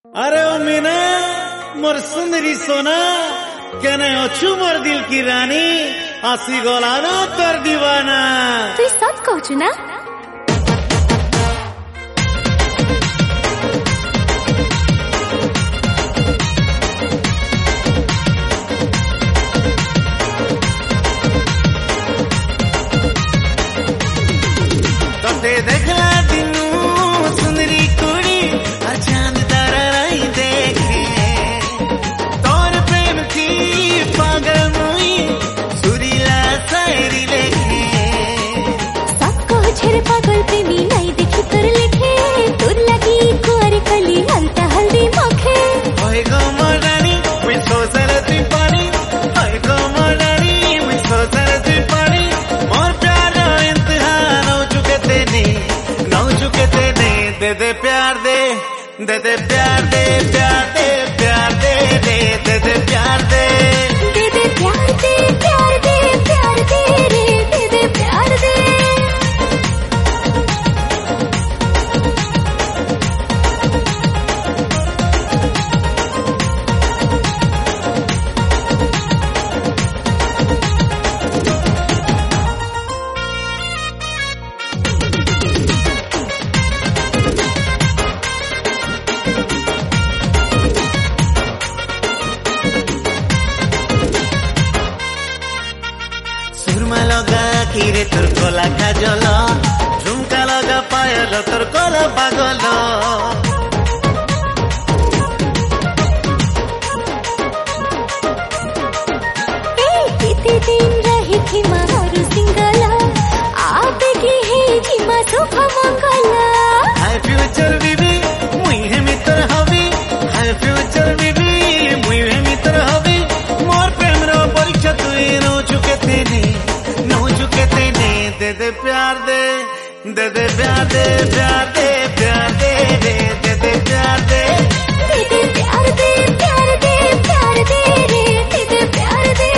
अरे ओ मीना मोर सुंदरी सोना केने अछु मोर दिल की रानी आसी गोलानो तोर दीवाना तू सब कहू ना। तोते देखला दिनू सुंदरी कुड़ी अचान दराई देखे तोर प्रेम की पागल मुई सुरीला शायरी लेखे सबको छेड़ पागल प्रेमी नहीं देखी तोर लिखे तोर लगी कुंवर कली हल्ता हल्दी मखे होय गो मोरानी मैं सोचल तू पानी होय गो मोरानी मैं सोचल तू पानी मोर प्यार इंतहा नौ चुके तेने दे प्यार दे प्यार दे प्यार दे प्यार दे दे प्यार दे प्यार दे प्यार दे प्यार दे रे दे प्यार दे। सुरमा लगा खीरे तोर कोला काजल झुमका लगा पायल तोर कोला पागल कितने दिन रही थी मारू सिंगला आप की है जीमा सुख मंगला हाय फ्यूचर बीबी मुई है मित्र हबी हाय फ्यूचर बीबी मुई है मित्र हबी मोर प्रेम रो परीक्षा तुई नो चुके तेने दे प्यार दे प्यार दे प्यार दे प्यार दे दे प्यार दे प्यार दे प्यार दे प्यार दे रे दे प्यार दे।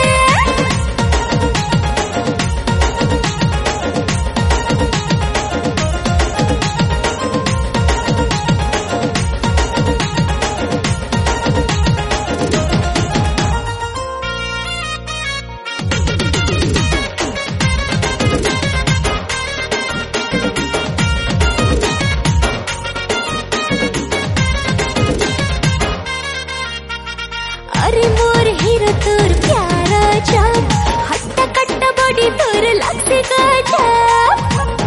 अरे मोर हीरो तोर प्यारा चाप हट्टा कट्टा बॉडी तोर लगसे गजब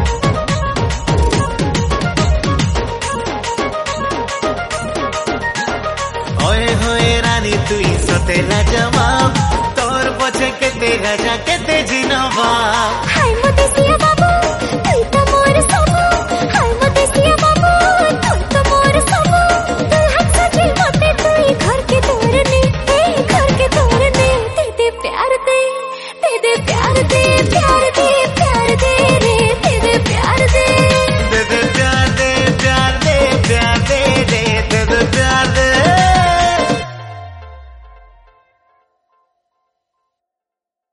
ओए होए रानी तुई सोतेला जवाब तोर पछे केते राजा केते जिनवा हाय